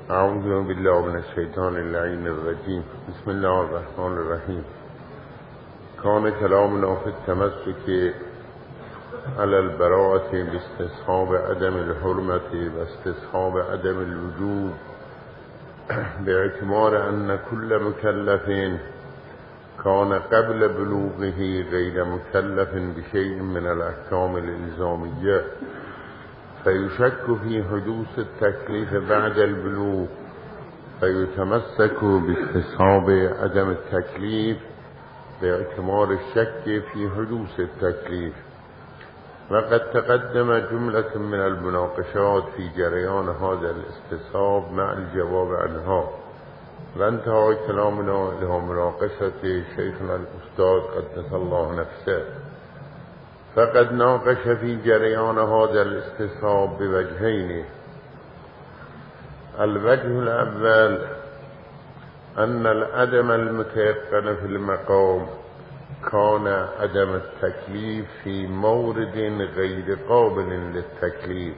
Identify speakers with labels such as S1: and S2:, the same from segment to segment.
S1: اعوذ بالله من الشیطان اللعین الرجیم. بسم الله الرحمن الرحیم. کان کلامنا فی التمسک علی البراءة باستصحاب عدم الحرمة و استصحاب عدم الوجوب باعتبار ان كل مكلف كان قبل بلوغه غير مكلف بشيء من الأحكام الإلزامية فيشك في حدوث التكليف بعد البلوغ فيتمسك باستصحاب عدم التكليف باعتبار الشك في حدوث التكليف. وقد تقدم جملة من المناقشات في جريان هذا الاستصحاب مع الجواب عنها، وانتهى كلامنا إلى مناقشة شيخنا الأستاذ قدس الله نفسه. فقد ناقش في جريان هذا الاستصحاب بوجهين: الوجه الأول أن العدم المتيقن في المقام كان عدم التكليف في مورد غير قابل للتكليف،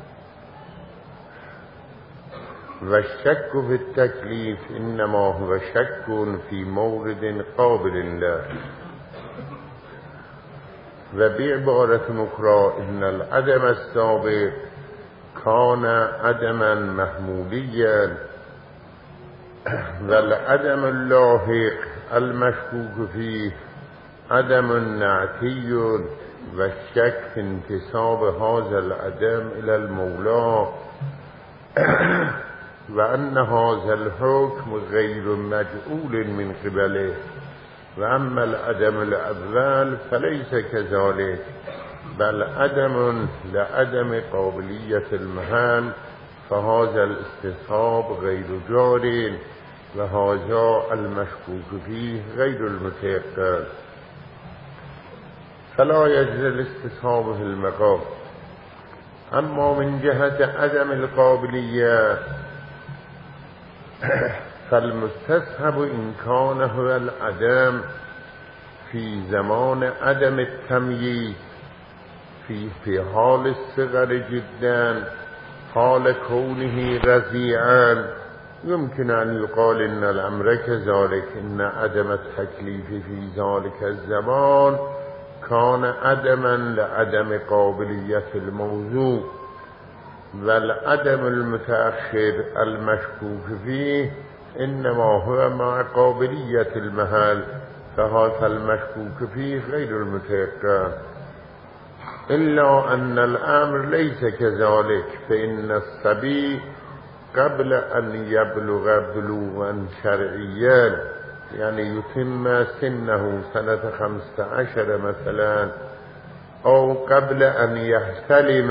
S1: والشك في التكليف إنما هو شك في مورد قابل له. وبعبارة أخرى إن العدم السابق كان عدما محموليا، والعدم اللاحق المشكوك فيه عدم نعتي، والشك في انتساب هذا العدم إلى المولى، وأن هذا الحكم غير مجعول من قبله. وأما العدم الأول فليس كذلك، بل عدم لعدم قابلية المحل، فهذا الاستصحاب غير جار، وهذا المشكوك فيه غير المتيقن، فلا يجري الاستصحاب في المقام. أما من جهة عدم القابلية فالمستصحب إن كان هو العدم في زمان عدم التمييز في حال الصغر جدا، حال كونه رضيعا، يمكن أن يقال إن الأمر كذلك، إن عدم التكليف في ذلك الزمان كان عدما لعدم قابلية الموضوع، والعدم المتأخر المشكوك فيه إنما هو مع قابلية المحل، فهذا المشكوك فيه غير المتيقن. إلا أن الأمر ليس كذلك، فإن الصبي قبل أن يبلغ بلوغا شرعيا، يعني يتم سنه سنة 15 مثلا، أو قبل أن يحتلم،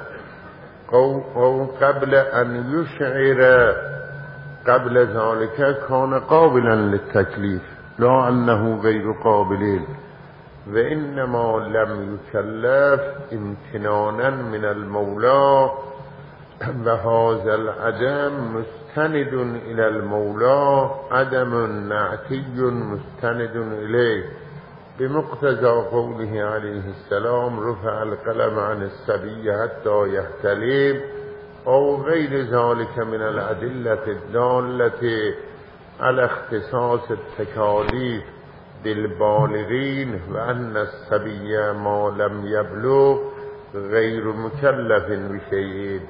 S1: أو قبل أن يشعر، قبل ذلك كان قابلا للتكليف، لا أنه غير قابل، وإنما لم يكلف امتنانا من المولى، وهذا العدم مستند إلى المولى، عدم نعتي مستند إليه، بمقتضى قوله عليه السلام: رفع القلم عن الصبي حتى يحتلم، أو غير ذلك من الأدلة الدالة على اختصاص التكاليف بالبالغين، وأن الصبي ما لم يبلغ غير مكلف بشيء.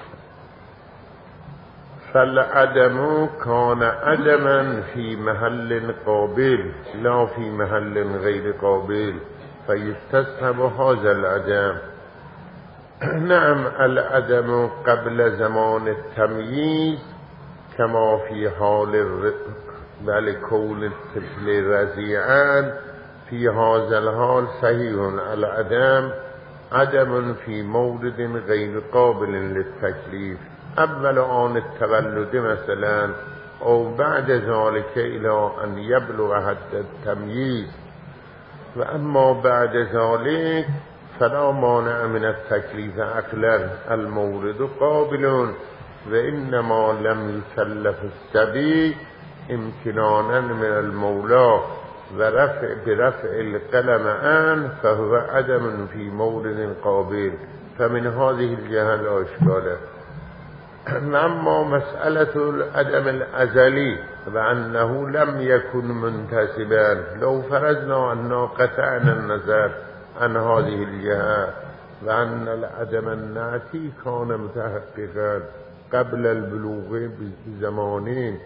S1: فالعدم كان عدما في محل قابل لا في محل غير قابل، فيستصحب هذا العدم. نعم، العدم قبل زمان التمييز كما في حال بل كون الطفل رضيعا، في هذا الحال صحيح العدم عدم في مورد غير قابل للتكليف، أول آن التولد مثلا، أو بعد ذلك إلى أن يبلغ حد التمييز. وأما بعد ذلك فلا مانع من التكليف عقلا، المورد قابل، وإنما لم يكلف الصبي امتنانا من المولى برفع القلم عنه، فهو عدم في مورد قابل. فمن هذه الجهة لا إشكال. اما مسألة العدم الأزلي وأنه لم يكن منتسبا، لو فرضنا أننا قطعنا النظر عن هذه الجهة وأن العدم النعتي كان متحققا قبل البلوغ بزمانين،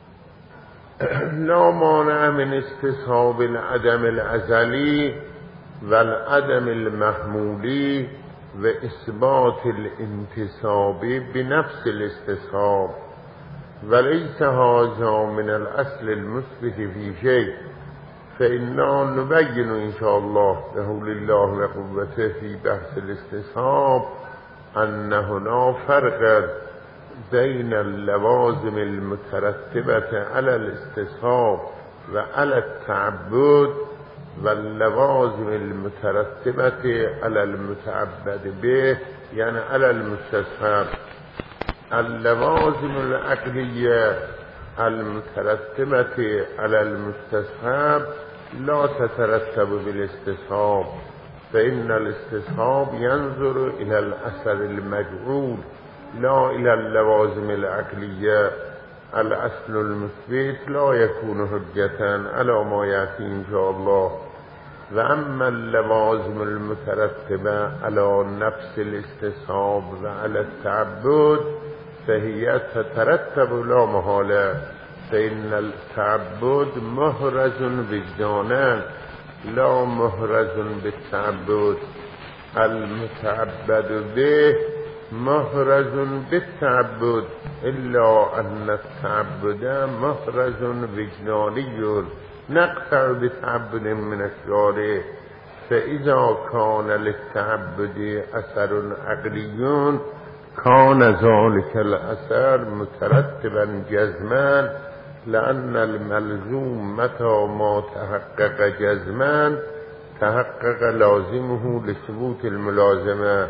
S1: لا مانع من استصحاب العدم الأزلي والعدم المحمولي وإثبات الانتساب بنفس الاستصحاب، وليس هذا من الأصل المثبت في شيء، فإننا نبين إن شاء الله بحول الله وقوته في بحث الاستصحاب أن هنا فرق بين اللوازم المترتبة على الاستصحاب وعلى التعبد واللوازم المترتبة على المتعبد به، يعني على المستصحب. اللوازم العقلية المترتبة على المستصحب لا تترتب بالاستصحاب، فإن الاستصحاب ينظر إلى الأثر المجعول لا إلى اللوازم العقلية. الأصل المثبت لا يكون حجة على ما يأتي إن شاء الله. وأما اللوازم المترتبة على نفس الاستصحاب وعلى التعبد فهي تترتب لا محالة، فإن التعبد محرز وجدانا لا محرز بالتعبد. المتعبد به محرز بالتعبد، إلا أن التعبد محرز وجداني نقطع بتعبد من الشارع، فإذا كان للتعبد أثر عقلي كان ذلك الأثر مترتبا جزما، لأن الملزوم متى ما تحقق جزما تحقق لازمه لثبوت الملازمة.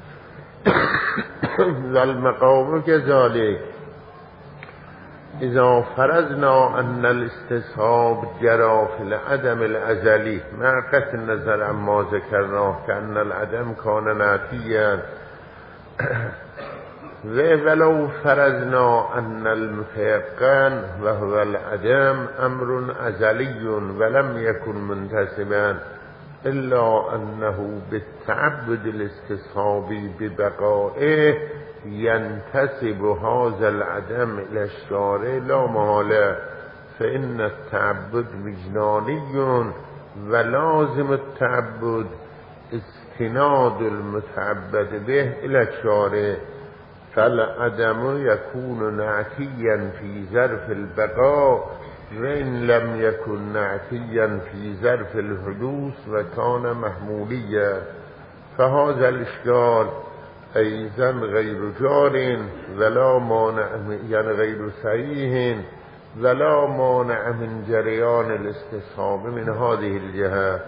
S1: والمقام كذلك إذا فرضنا أن الاستصحاب جرى في العدم الأزلي مع قطع النظر عما ذكرناه كأن العدم كان نافيا، ولو فرضنا أن المتيقن وهو العدم أمر أزلي ولم يكن منتسبا، إلا أنه بالتعبد الاستصحابي ببقائه ينتسب هذا العدم إلى الشارع لا محالة، فإن التعبد وجداني ولازم التعبد استناد المتعبد به إلى الشارع، فالعدم يكون نعتيا في ظرف البقاء وإن لم يكن نعتيا في ظرف الحدوث وكان محموليا، فهذا الإشكال أيضا غير جار ولا مانع، يعني غير صحيح ولا مانع من جريان الاستصحاب من هذه الجهة.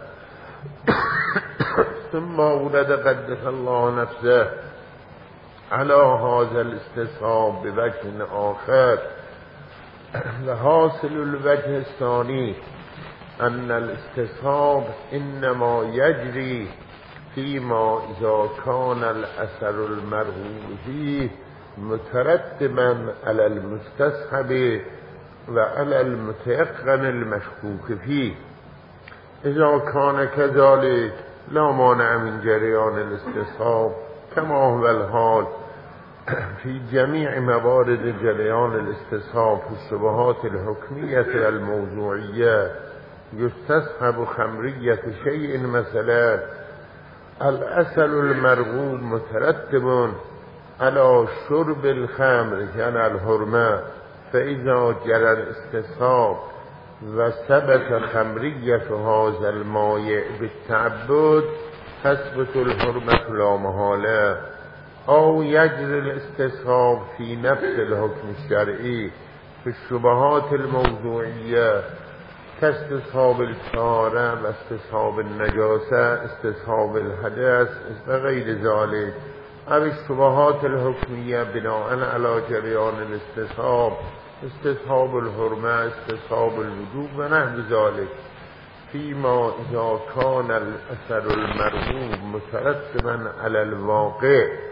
S1: ثم ورد قدس الله نفسه على هذا الاستصحاب بوجه آخر، وحاصل الوجه الثاني أن الاستصحاب إنما يجري فيما إذا كان الأثر المرغوب فيه مترتبا على المستصحب وعلى المتيقن المشكوك فيه. إذا كان كذلك لا مانع من جريان الاستصحاب كما هو الحال في جميع موارد جريان الاستصحاب في الشبهات الحكمية الموضوعية. يستصحب خمرية شيء مثلا، الأثر المرغوب مترتب على شرب الخمر يعني الحرمة، فإذا جرى الاستصحاب وثبت خمرية هذا الماء بالتعبد تثبت الحرمة لا محالة. أو يجري الاستصحاب في نفس الحكم الشرعي في الشبهات الموضوعية كاستصحاب الطهارة واستصحاب النجاسة استصحاب الحدث وغير ذلك، أو الشبهات الحكمية بناء على جريان الاستصحاب استصحاب الحرمة استصحاب الوجوب ونحو ذلك، فيما إذا كان الأثر المرغوب مترتبا على الواقع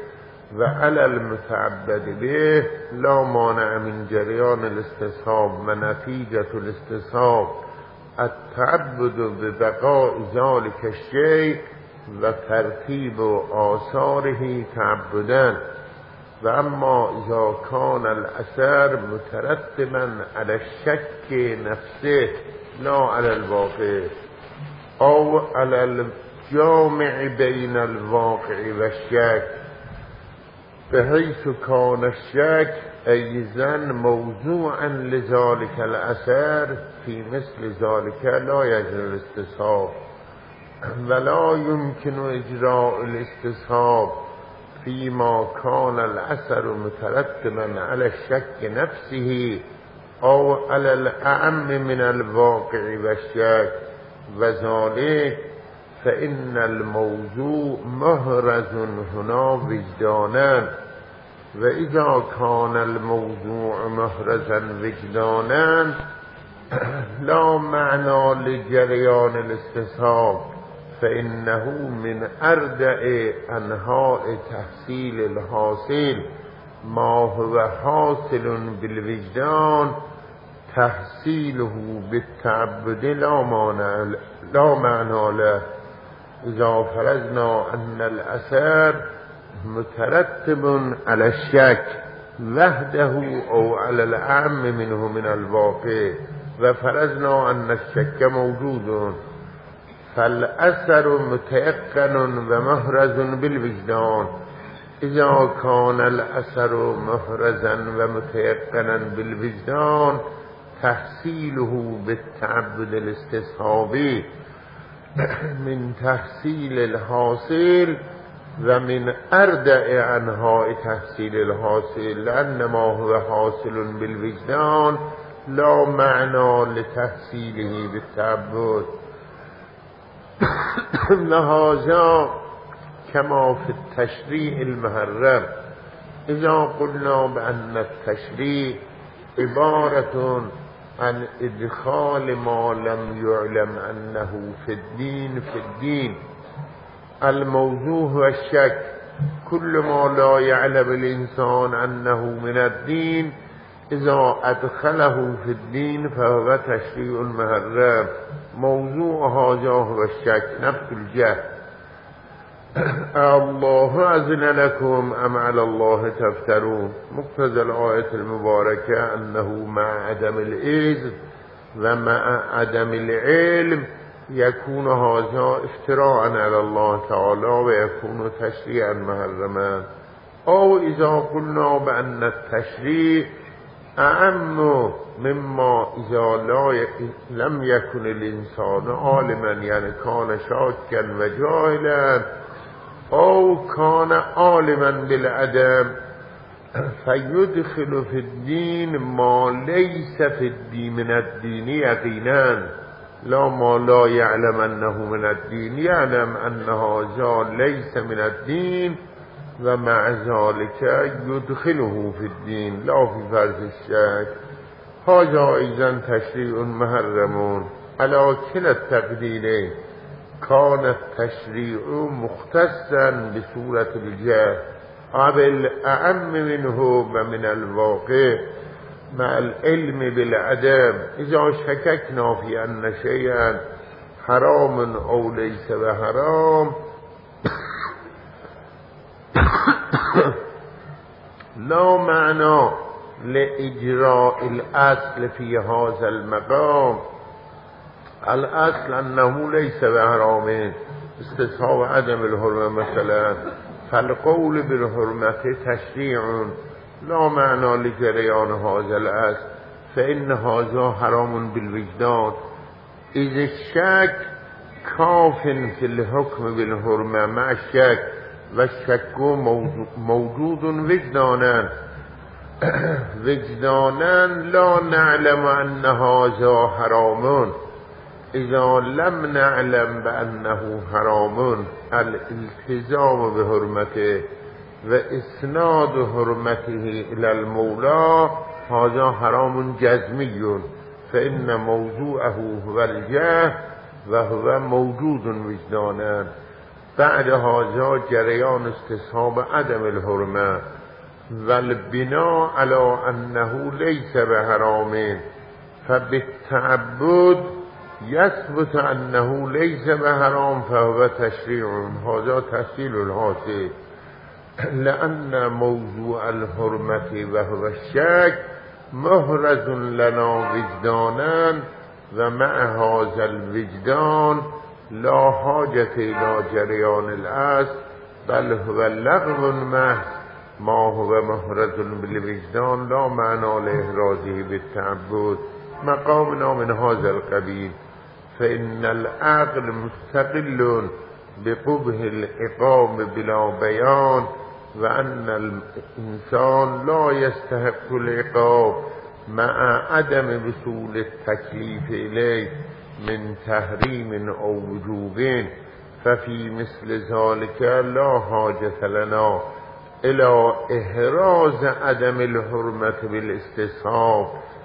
S1: و علی المتعبد به لا مانع من جریان الاستصحاب و نتیجة الاستصحاب التعبد ببقاء ذلك الشيء و ترتیب آثاره تعبدا. و اما اذا كان الاثر مترتبا على الشك نفسه لا على الواقع او على الجامع بين الواقع والشك بحيث كان الشك ايضا موضوعا لذلك الاثر في مثل ذلك لا يجري الاستصحاب ولا يمكن اجراء الاستصحاب فيما كان الاثر مترتبا على الشك نفسه او على الاعم من الواقع والشك وذلك فإن الموضوع محرز هنا وجدانا وإذا كان الموضوع محرزا وجدانا لا معنى لجريان الاستصحاب فإنه من أردع أنواع تحصيل الحاصل ما هو حاصل بالوجدان تحصيله بالتعبد لا معنى له. إذا فرضنا أن الأثر مترتب على الشك وحده أو على الأعم منه من الواقع وفرضنا أن الشك موجود فالأثر متيقن ومحرز بالوجدان. إذا كان الأثر محرزا ومتيقنا بالوجدان تحصيله بالتعبد الاستصحابي من تحصيل الحاصل ومن أردع أنواع تحصيل الحاصل لأن ما هو حاصل بالوجدان لا معنى لتحصيله بالتعبد. لهذا كما في التشريع المحرم إذا قلنا بأن التشريع عبارة عن إدخال ما لم يعلم أنه في الدين الموضوع هو الشك. كل ما لا يعلم الإنسان أنه من الدين إذا أدخله في الدين فهو تشريع محرم. موضوع هذا هو الشك نفس الجهل. الله أذن لكم أم على الله تفترون. مقتضى الآية المباركة أنه مع عدم الإذن ومع عدم العلم يكون هذا افتراء على الله تعالى ويكون تشريعا محرما. أو إذا قلنا بأن التشريع أعم مما إذا لم يكن الإنسان عالما يعني كان شاكا وجاهلا أو كان عالما بالعدم فيدخل في الدين ما ليس في الدين من الدين يقينا لا ما لا يعلم أنه من الدين يعلم أن هذا ليس من الدين ومع ذلك يدخله في الدين لا في فرض الشك. هذا أيضا تشريع محرم على كلا التقديرين. كان التشريع مختصا بصورة الجهل بالأعم منه ومن الواقع مع العلم بالعدم. إذا شككنا في أن شيئا حرام أو ليس بحرام لا معنى لإجراء الأصل في هذا المقام. الأصل أنه ليس بحرام استصحاب عدم الحرمة مثلا فالقول بالحرمة تشريع لا معنى لجريان هذا الأصل فإن هذا حرام بالوجدان إذ الشك كاف في الحكم بالحرمة مع الشك والشك موجود وجدانا وجدانا لا نعلم أن هذا حرام. إذا لم نعلم بأنه حرام الالتزام بحرمته وإسناد حرمته إلى المولى هذا حرام جزمي فإن موضوعه هو الجهل وهو موجود وجدانا. بعد هذا جریان استصحاب عدم الحرمه والبناء على انه ليس بحرام فبالتعبد يثبت انه ليس بحرام فهو تشريع. هذا تحصيل الحاصل، لأن موضوع الحرمة وهو الشك محرز لنا وجدانا ومع هذا الوجدان لا حاجة إلى جريان الأصل بل هو لغو محض ما هو محرز بالوجدان لا معنى لإحرازه بالتعبد. مقامنا من هذا القبيل، فإن العقل مستقل بقبح العقاب بلا بيان وأن الإنسان لا يستحق العقاب مع عدم وصول التكليف إليه من تحريم أو وجوب، ففي مثل ذلك لا حاجة لنا إلى إحراز عدم الحرمة بالاستصحاب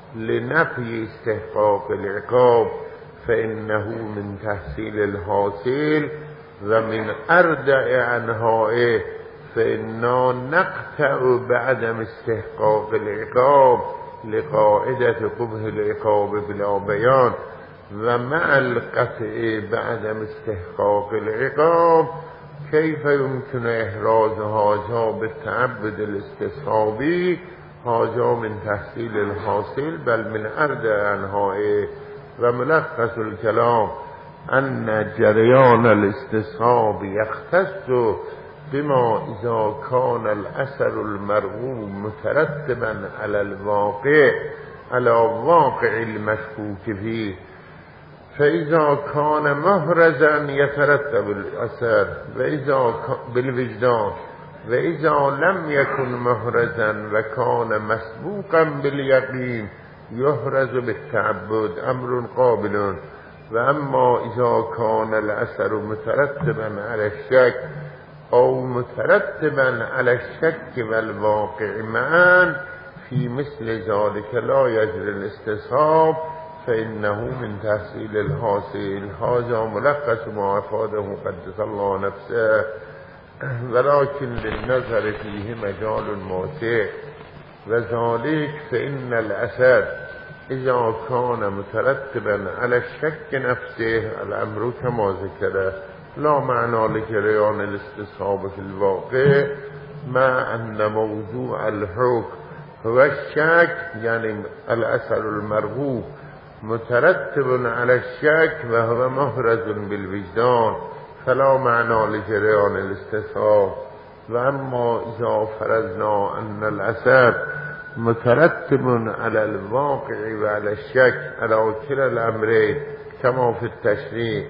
S1: لنفي استحقاق العقاب، فإنه من تحصيل الحاصل ومن أردع أنهائه، فإننا نقطع بعدم استحقاق العقاب لقاعدة قبح العقاب بلا بيان، ومع القطع بعدم استحقاق العقاب كيف يمكن إحراز هذا بالتعبد الاستصحابي؟ هذا من تحصيل الحاصل بل من أردع أنهائه. وملخص الكلام أن جريان الاستصحاب يختص بما إذا كان الأثر المرغوب مترتبا على الواقع على واقع المشكوك فيه، فإذا كان محرزا يترتب الأثر وإذا بالوجدان، وإذا لم يكن محرزا وكان مسبوقا باليقين يحرز بالتعبد أمر قابل. وأما إذا كان الأثر مترتبا على الشك أو مترتبا على الشك والواقع معا في مثل ذلك لا يجري الاستصحاب فإنه من تحصيل الحاصل. هذا ملخص ما أفاده قدس الله نفسه، ولكن للنظر فيه مجال واسع، وذلك فإن الأثر إذا كان مترتبا على الشك نفسه الأمر كما ذكره لا معنى لجريان الاستصحاب في الواقع، مع أن موضوع الحكم هو الشك، يعني الأثر المرغوب مترتب على الشك وهو محرز بالوجدان فلا معنى لجريان الاستصحاب. وأما إذا فرضنا أن الأثر مترتب على الواقع وعلى الشك على كلا الأمرين كما في التشريع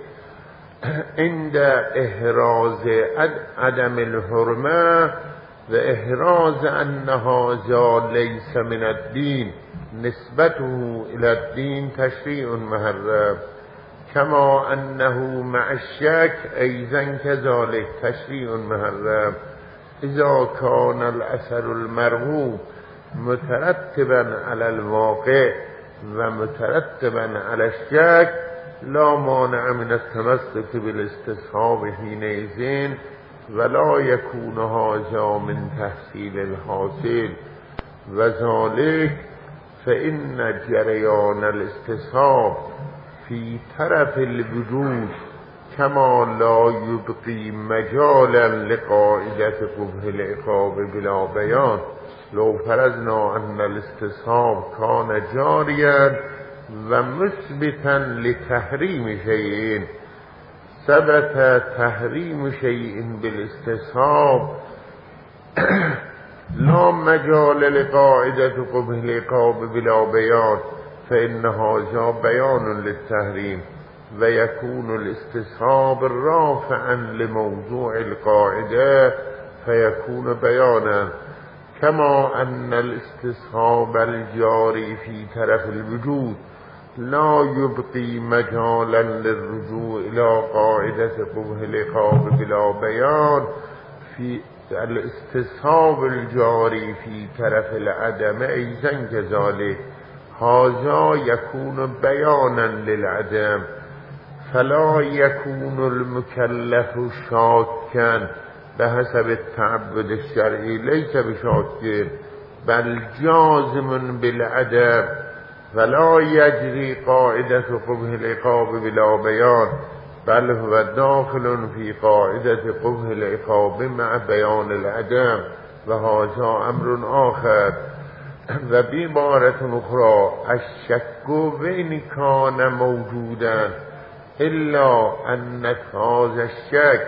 S1: عند إحراز عدم الحرمة وإحراز أن هذا ليس من الدين نسبته إلى الدين تشريع محرم، كما أنه مع الشك أيضا كذلك تشريع محرم. إذا كان الأثر المرغوب مترتبا على الواقع ومترتبا على الشك لا مانع من التمسك بالاستصحاب حينئذ ولا يكون هذا من تحصيل الحاصل. وذلك فإن جريان الاستصحاب في طرف الوجود كما لا يبقي مجالا لقاعدة قبح العقاب بلا بيان. لو فرضنا أن الاستصحاب كان جاريا ومثبتا لتحريم شيء، ثبت تحريم شيء بالاستصحاب لا مجال لقاعدة قبح العقاب بلا بيان، فإن هذا بيان للتحريم ويكون الاستصحاب رافعا لموضوع القاعدة فيكون بيانا، كما أن الاستصحاب الجاري في طرف الوجود لا يبقي مجالا للرجوع إلى قاعدة قبح العقاب بلا بيان، في الاستصحاب الجاري في طرف العدم أيضا كذلك هذا يكون بيانا للعدم، فلا يكون المكلف شاكا بحسب التعبد الشرعي ليس بشاك بل جازم بالعدم فلا يجري قاعدة قبح العقاب بلا بيان بل هو داخل في قاعدة قبح العقاب مع بيان العدم وهذا أمر آخر. وبعبارة أخرى الشك وإن كان موجودا إلا أن هذا الشك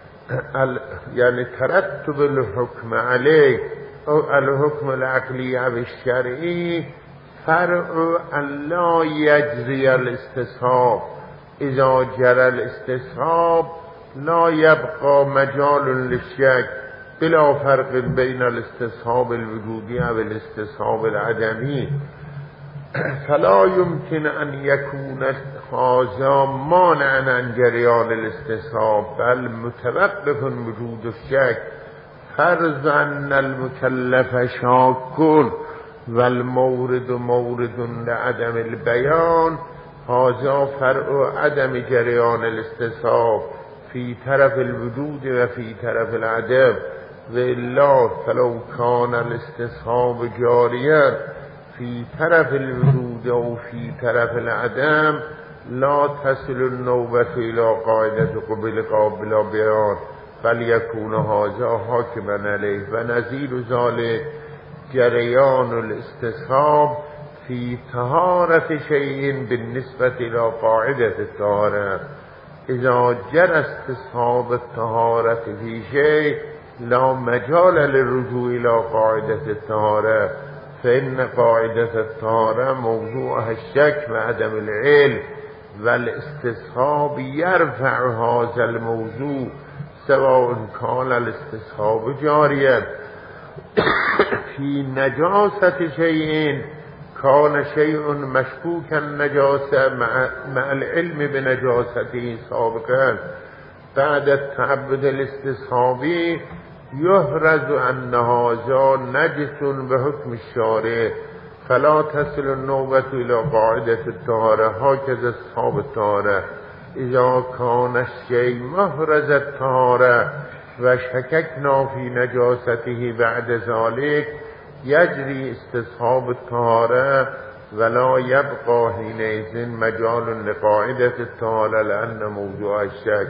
S1: يعني ترتب الحكم عليه أو الحكم العقلي أو الشرعي فرع أن لا يجري الاستصحاب. إذا جرى الاستصحاب لا يبقى مجال للشك بلا فرق بين الاستصحاب الوجودي أو الاستصحاب العدمي. فلا يمكن أن يكون هذا مانعا عن جريان الاستصحاب بل متوقف وجود الشك. فرض أن المكلف شاك والمورد مورد لعدم البيان هذا فرع عدم جريان الاستصحاب في طرف الوجود وفي طرف العدم. وإلا فلو كان الاستصحاب جاريا في طرف الوجود أو في طرف العدم لا تصل النوبة إلى قاعدة قبل قابل بيان بل يكون هذا حاكما عليه. ونظير ذلك جريان الاستصحاب في طهارة شيء بالنسبة إلى قاعدة الطهارة. إذا جرى استصحاب الطهارة في شيء لا مجال للرجوع إلى قاعدة الطهارة فإن قاعدة الطهارة موضوعها الشك وعدم العلم والاستصحاب يرفع هذا الموضوع سواء كان الاستصحاب جاريا في نجاسة شيء كان شيء مشكوك النجاسة مع العلم بنجاسته سابقا بعد التعبد الاستصحابي يهرز أن هذا نجس بحكم الشارع فلا تصل النوبة إلى قاعدة الطهارة. هكذا أصحاب الطهارة إذا كان الشيء مهرز الطهارة وشككنا في نجاسته بعد ذلك يجري استصحاب الطهارة ولا يبقى حينئذ مجال لقاعدة الطهارة لأن موضوع الشك.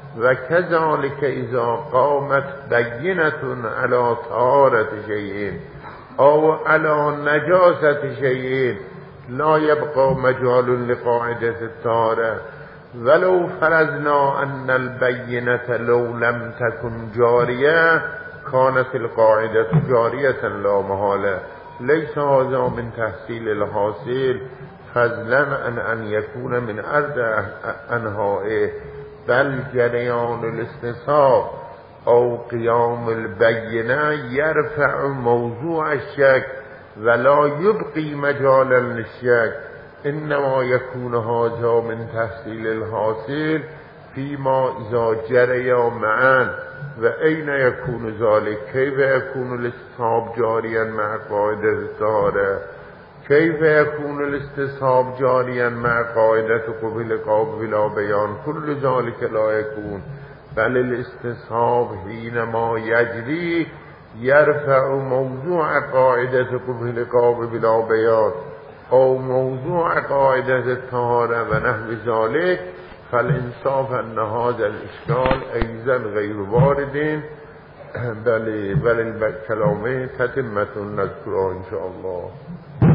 S1: وكذلك إذا قامت بينة على طهارة شيء أو على نجاسة شيء لا يبقى مجال لقاعدة الطهارة ولو فرضنا أن البينة لو لم تكن جارية كانت القاعدة جارية لا محالة. ليس هذا من تحصيل الحاصل فضلا عن أن يكون من أرض أنهائه بل جريان الاستصحاب أو قيام البينة يرفع موضوع الشك ولا يبقي مجالا للشك. إنما يكون هذا من تحصيل الحاصل فيما إذا جريا معا. وأين يكون ذلك؟ كيف يكون الاستصحاب جاريا مع قاعدة الطهارة؟ كيف يكون الاستصحاب جاريا مع قاعدة قبل قابل بيان؟ كل ذلك لا يكون بل الاستصحاب حينما يجري يرفع موضوع قاعدة قبل قابل بيان أو موضوع قاعدة الطهارة ونحو ذلك. فالإنصاف أن هذا الإشكال أيضا غير وارد بل الكلام تتمة نذكره إن شاء الله.